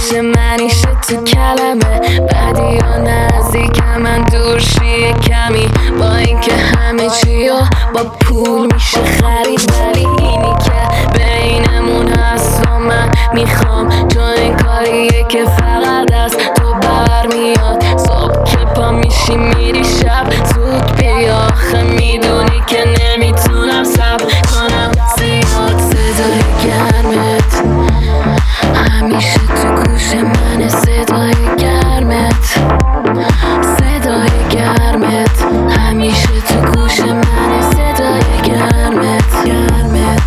میشه منیشه تو کلمه بدی یا نزدیکم من دور شیه کمی با اینکه همه چی با پول میشه خرید ولی اینی که بینمون هست و من میخوام چون این کاریه که فقط از تو برمیاد صبح که پا میشی میری شب زود بیا آخه میدونی که نمیتونم صبر کنم زیاد صدای گرمت همیشه تو گوش من صدای گرمت صدای گرمت همیشه تو گوش من صدای گرمت گرمت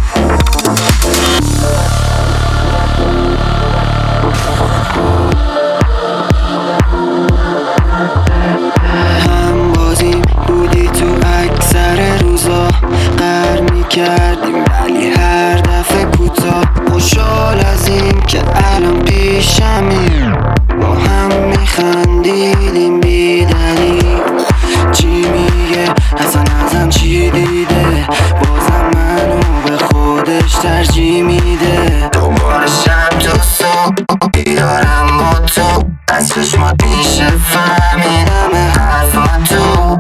هم بازیم بودی تو اکثر روزا قهر میکردیم ولی هر دفعه کوتاه خوشحال از این که الان پیشمی با هم میخندیدیم بیدلیل چی میگه اصلا ازم چی دیده بازم منو به خودش ترجیح میده دوباره شب تو صبح بیدارم با تو از چشمات میشه فهمیدم حرفا تو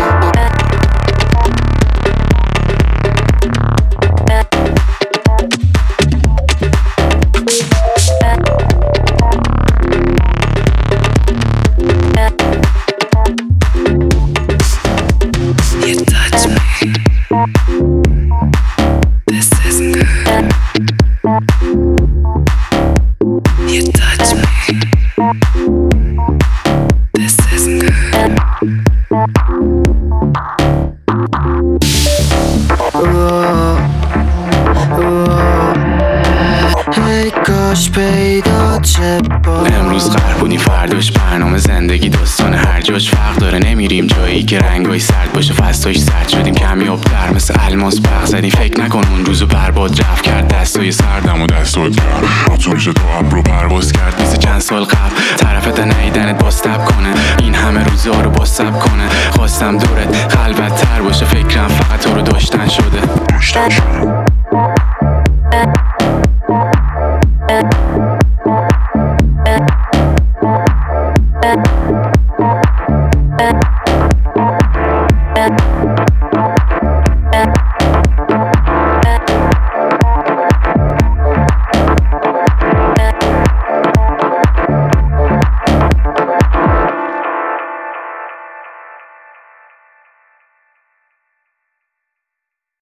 کاش پیدا چه امروز قهر بودیم فرداش برنامه زندگی داستان هر جاش فرق داره نمیریم جایی که رنگای سرد باشه فستاش سرد شدیم کمیاب در مثل الماس برق زدیم فکر نکن اون روزو برباد رفت کرد دستای سردم و دستات گرم تو میشه تو ابرو پرواز کرد مثل چند سال قبل طرفت نیدنت باز تب کنه این همه روزا رو باز سب کنه خواستم دورت خلوت تر باشه فکرم فقط تو رو داشتن شده